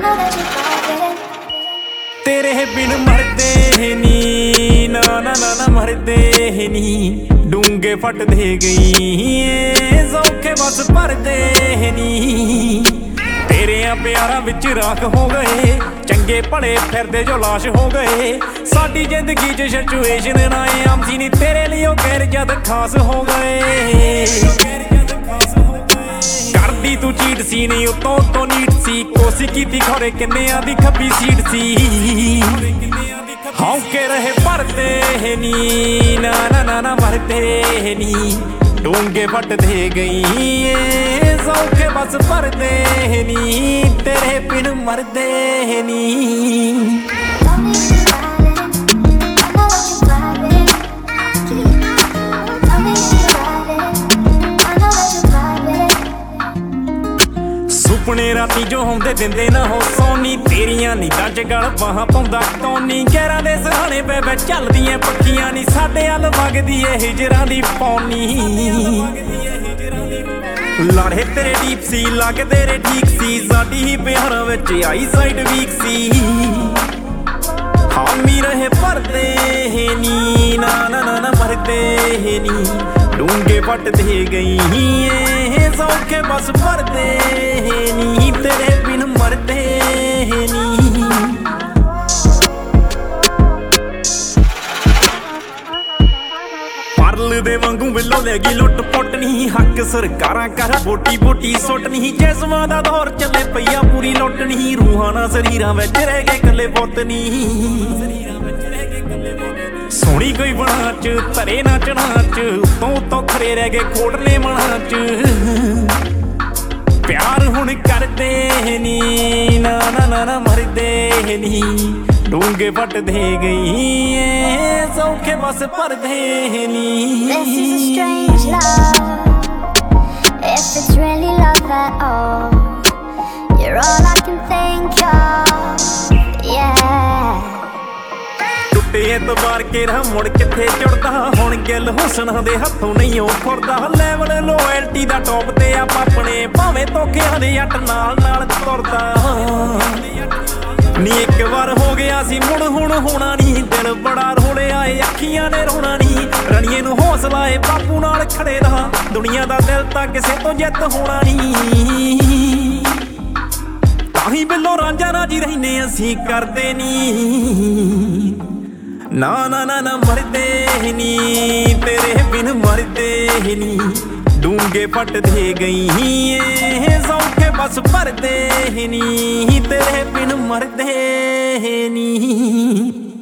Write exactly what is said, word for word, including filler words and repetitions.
तेरे बिन मरदे नी ना ना ना ना मरदे नी डूंगे फट दे गई सौखे बस भरदे नी तेरे प्यारा विच राख हो गए चंगे भले फिरदे जो लाश हो गए साडी जिंदगी च सिचुएशन ना आम सी नी तेरे लिए गैर जद खास हो गए करदी तू चीट सी नहीं उतों तो नीट सी कोसी कीती खरे किन्नियां दी खब्बी सीट सी हौके रहे भरदे नी ना ना ना ना मरदे नी डूंगे फट दे गई सौखे बस भरदे नी तेरे बिन मरदे नी। सुपने राती जो होंदे दिंदे ना हो सोनी तेरियां नींदां च गल बाहां पाउंदा कौनी गैरां दे सराणे पै पै चलदियां पक्खियां नी साडे अल वगदी ए हिजरां दी पौनी लाड़े तेरे डीप सी लग तेरे ठीक सी साडी ही प्यारां विच आई साइड वीक सी हामी रहे भरदे नी ना ना ना ना मरदे नी डूंगे फट दे गई सौखे बस भरदे नी तेरे बिन मरदे नी। परल दे वांगू विलो लैगी लुट पुट नी हक सरकारां कर बोटी बोटी सुट नी जिस्मां दा दौर चले पईया पूरी लुट नी रूहां ना शरीरां विच रह गए कल्ले पुत नी सोहनी कोई बना च तरे ना चढ़ा च उतों उतों खरे रह गए खोटने मना च प्यार हुण करदे नी ना ना ना ना मरदे नी डूंगे फट दे गई सौखे बस भरदे नी। This is a strange love, if it's really love at all. You're all I can think of, yeah. टुटे एतबार केरा मुड़ किथे जुड़दा हुण गिल हुसना दे हत्थों नहीं ओ खुरदा लैवल लोयल्टी दा टॉप ते आप अपने भावें धोखियां दे जट नाल नाल तुरदा नी एक बार हो गया सी मुड़ हुण होना नी दिल बड़ा रोलिया ए अखियां ने रोना नी रणिए नूं हौसला ए बापू नाल खड़े रहा दुनिया दा दिल तां किसे तो जित होना नी ताही बिल्लो रांझा राजी रहने असीं करदे नी ना ना ना ना मरदे नी तेरे बिन मरदे नी डूंगे फट दे गई सौखे बस भरदे नी तेरे बिन मरदे नी।